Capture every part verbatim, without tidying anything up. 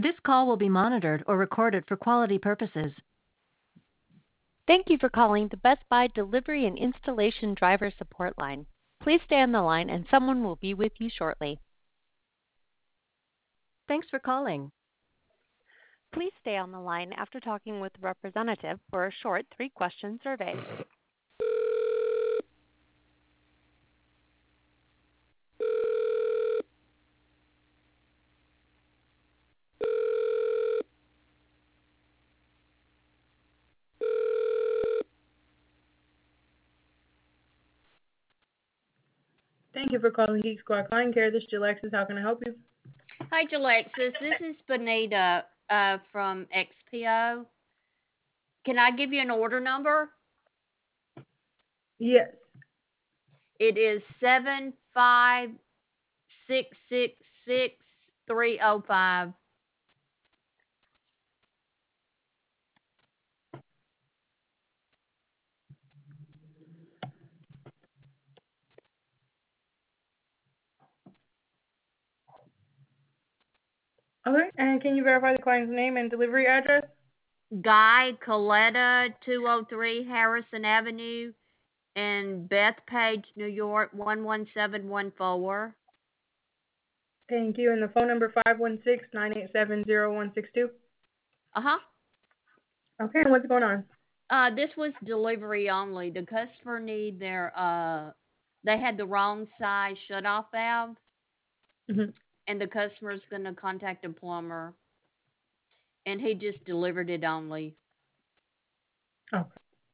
This call will be monitored or recorded for quality purposes. Thank you for calling the Best Buy Delivery and Installation Driver Support Line. Please stay on the line and someone will be with you shortly. Thanks for calling. Please stay on the line after talking with a representative for a short three-question survey. Thank you for calling Geek Squad Client Care. This is Alexis. How can I help you? Hi, Alexis. This is Benita uh, from X P O. Can I give you an order number? Yes. It is seven five six six six three zero five. Okay, and can you verify the client's name and delivery address? Guy Coletta, two oh three Harrison Avenue in Bethpage, New York, one one seven one four. Thank you. And the phone number five one six, nine eight seven, zero one six two? Uh-huh. Okay, and what's going on? Uh, this was delivery only. The customer need their, uh, they had the wrong size shut-off valve, Mm-hmm. and the customer's going to contact a plumber, and he just delivered it only. Okay.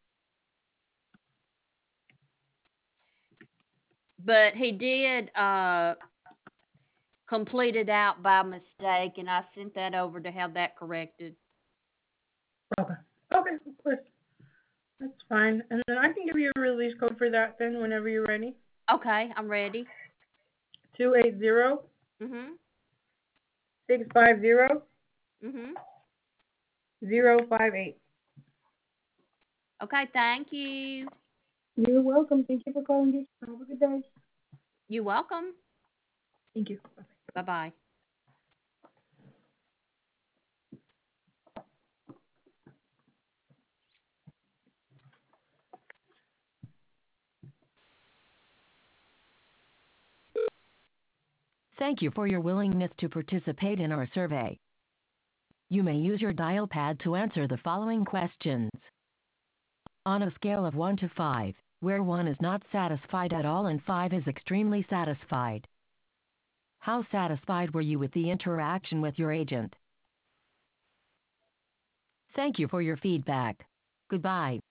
But he did uh, complete it out by mistake, and I sent that over to have that corrected. Okay. Okay, of course. That's fine. And then I can give you a release code for that then whenever you're ready. Okay, I'm ready. two eight zero, Mhm. six five zero, Mhm. zero five eight. Okay, thank you. You're welcome. Thank you for calling Geek Squad. Have a good day. You're welcome. Thank you. Bye-bye. Thank you for your willingness to participate in our survey. You may use your dial pad to answer the following questions. On a scale of one to five, where one is not satisfied at all and five is extremely satisfied, how satisfied were you with the interaction with your agent? Thank you for your feedback. Goodbye.